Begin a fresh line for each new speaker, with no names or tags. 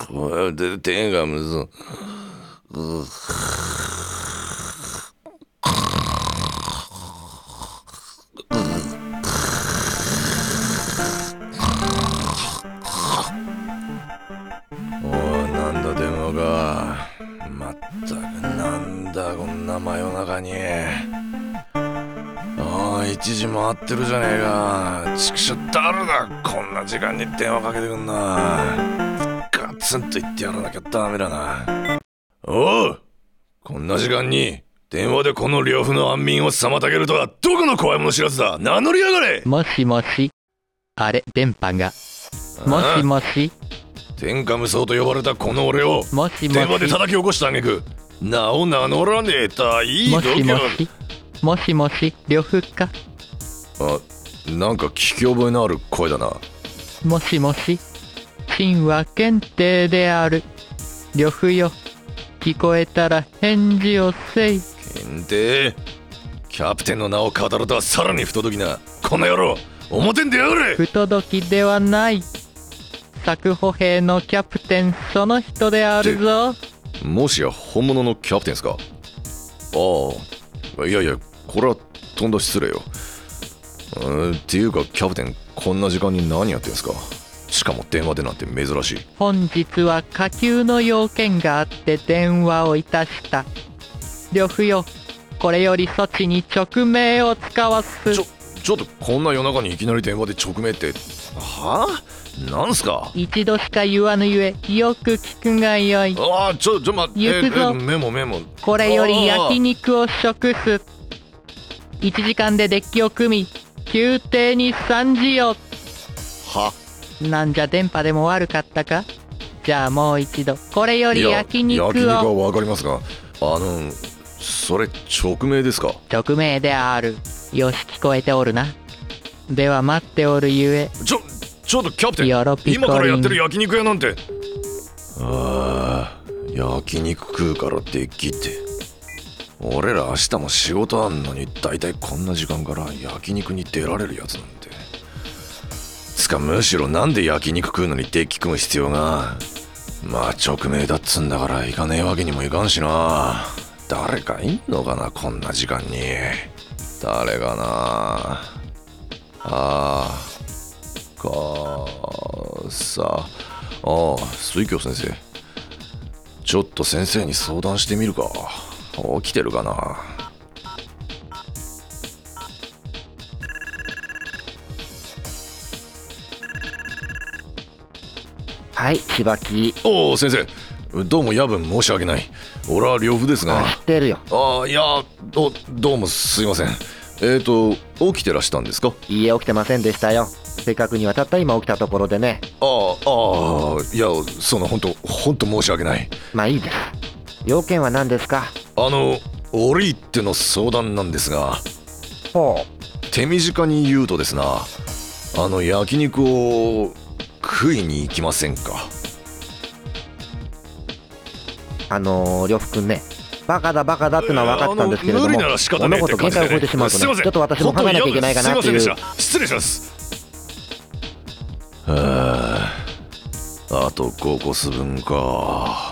手がむず。なんだ電話か。まったくなんだこんな真夜中に。1時回ってるじゃねえか。ちくしょ誰だこんな時間に電話かけてくんな。ガツンと言ってやらなきゃダメだな。おう、こんな時間に電話でこの呂布の安眠を妨げるとはどこの怖いもの知らずだ。名乗りやがれ。
もしもし。あれ、電波が。もしもし。
天下無双と呼ばれたこの俺を
もしもし
電話で叩き起こした挙句名を名乗らねえたいい度胸。
もしもし、呂布か。
なんか聞き覚えのある声だな。
もしもし、神話検定である。呂布よ、聞こえたら返事をせい。
検定？キャプテンの名を語るとはさらに不届きな。この野郎、表に出やがれ。
不届きではない。作歩兵のキャプテンその人であるぞ。
もしや本物のキャプテンすか。いやいや、これはとんだ失礼よ。っていうかキャプテン、こんな時間に何やってんすか。しかも電話でなんて珍しい。
本日は火急の用件があって電話をいたした。呂布よ、これより措置に勅命を使わす。
ちょっとこんな夜中にいきなり電話で勅命って。はあ、なんすか。
一度しか言わぬゆえよく聞くがよい。
待って、
行くぞ。
メモ。
これより焼肉を食す。1時間でデッキを組み宮廷に参じよ。
は、
なんじゃ電波でも悪かったか。じゃあもう一度これより焼肉を。
焼肉はわかりますが、それ勅命ですか。
勅命である。よし、聞こえておるな。では待っておるゆえ。
ちょっとキャプテン、
よろぴこりん。
今からやってる焼肉屋なんて。焼肉食うからデッキって。俺ら明日も仕事あんのにだいたいこんな時間から焼肉に出られるやつなんて。むしろなんで焼肉食うのにデッキ組む必要が。まあ直命だっつんだから行かねえわけにもいかんしな。誰かいんのかなこんな時間に。誰かな。水京先生、ちょっと先生に相談してみるか。起きてるかな。
はい、柴木。
先生、どうも夜分申し訳ない。俺は呂布ですが。
知ってるよ。
いや、どうもすいません。起きてらしたんですか。
いいえ、起きてませんでしたよ。正確にはたった今起きたところでね。
いや、ほんと申し訳ない。
まあいいです。要件は何ですか。
折り入っての相談なんですが。
ほ
う。手短に言うとですな、焼肉を食いに行きませんか。
呂布くんね、バカだってのは分かったんですけれども、物事限界を超えてしまうとね、ちょっと私も考えなきゃいけないかなっていう。
失礼します。あと5コス分か。